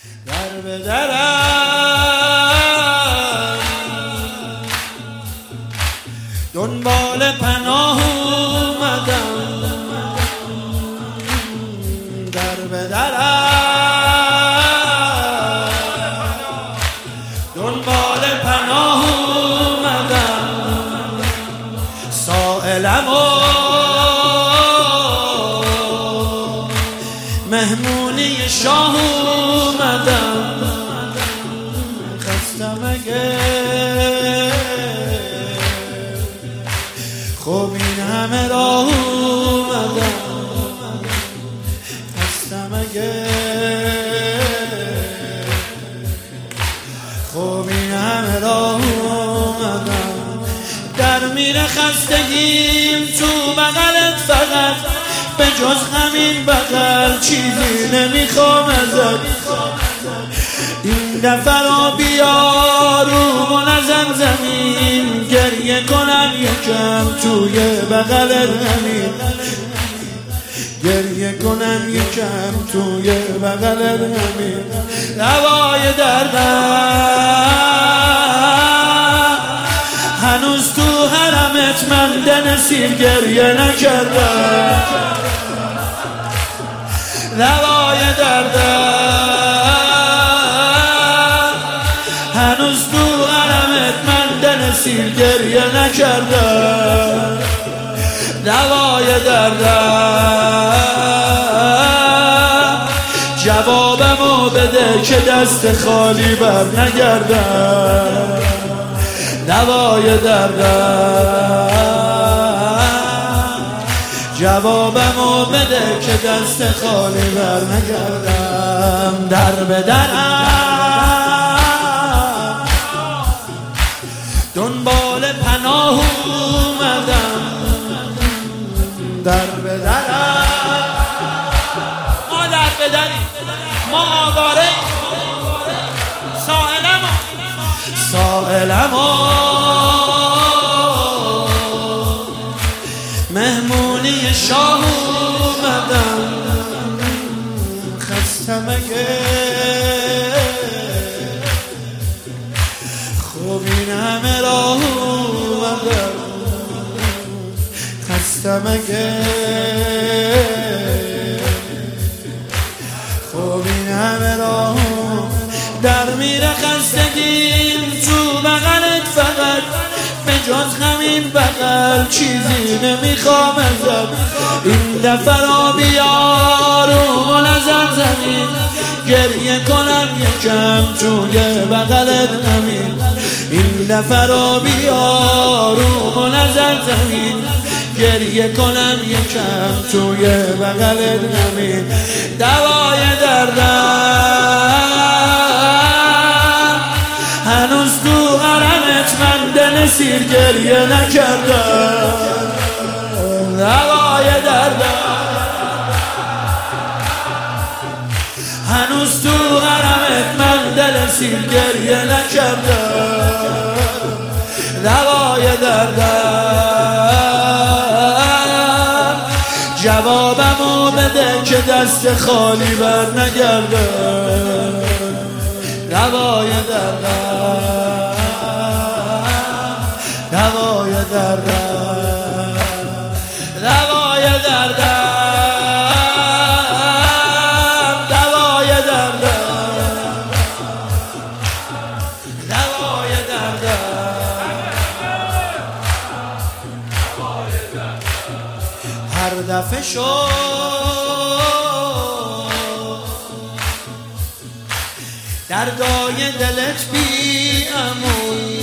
در به درم دنبال پناه اومدم، در به درم دنبال پناه اومدم، سائلم و مهمونی شاه اومدم، خستم اگه خب این همه راه اومدم، خستم اگه خب این همه راه اومدم، در میره خستگیم تو بغلت، فقط به جز همین بغل چیزی نمیخوام ازت، این دفعه را بیار و نزن زمین، گریه کنم یکم توی بغلت همین، گریه کنم یکم توی بغلت همین، دوای دردم هنوز تو حرمت من دن سیر گریه نکردم، دوای دردم هنوز تو حرمت من دن سیر گریه نکردم، دوای دردم جوابمو بده که دست خالی بر نگردم، دوای دردم جوابمو بده که دست خالی بر نگردم، در به درم دنبال پناه اومدم، در به درم ما در به دریم، ما آواره سائلم مهمونی شاه اومدم، خستم اگه خب این همه راه اومدم، خستم اگه خب این همه راه در میره خستگیم تو بغلت، فقط به جز همین بغل چیزی نمیخوام ازت، این دفعه را بیار و نزن زمین، گریه کنم یکم توی بغلت همین، این دفعه را بیار و نزن زمین، گریه کنم یکم توی بغلت همین، دوای دردم هنوز تو حرمت من دل سیر گریه نکردم، دوای دردم هنوز تو حرمت من دل سیر گریه نکردم، دوای دردم جوابمو بده که دست خالی بر نگردم، دوای دردم دوای دردم دوای دردم دوای دردم دوای دردم هر دفعه دردای دلت بی امون،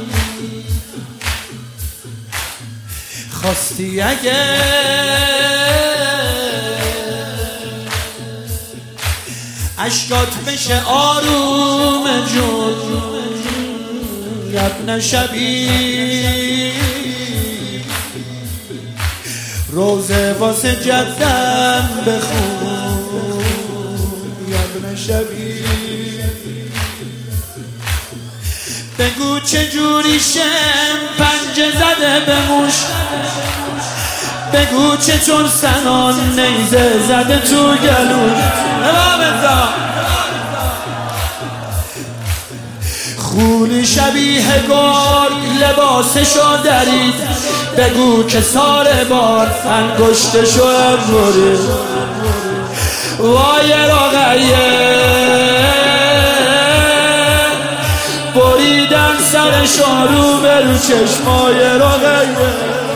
خواستی اگه اشکات بشه آروم جون، ابن شبی روزه واسه جدم بخون، ابن شبی بگو چجوری شم پنجه زده به موش، بگو چطور سنان نیزه زده تو گلوش، خولی شبیه گرگ لباسشو درید، بگو که سال بار انگشتشو برید. وای رقیه بریدن سرشو رو به رو چشمای رقیه.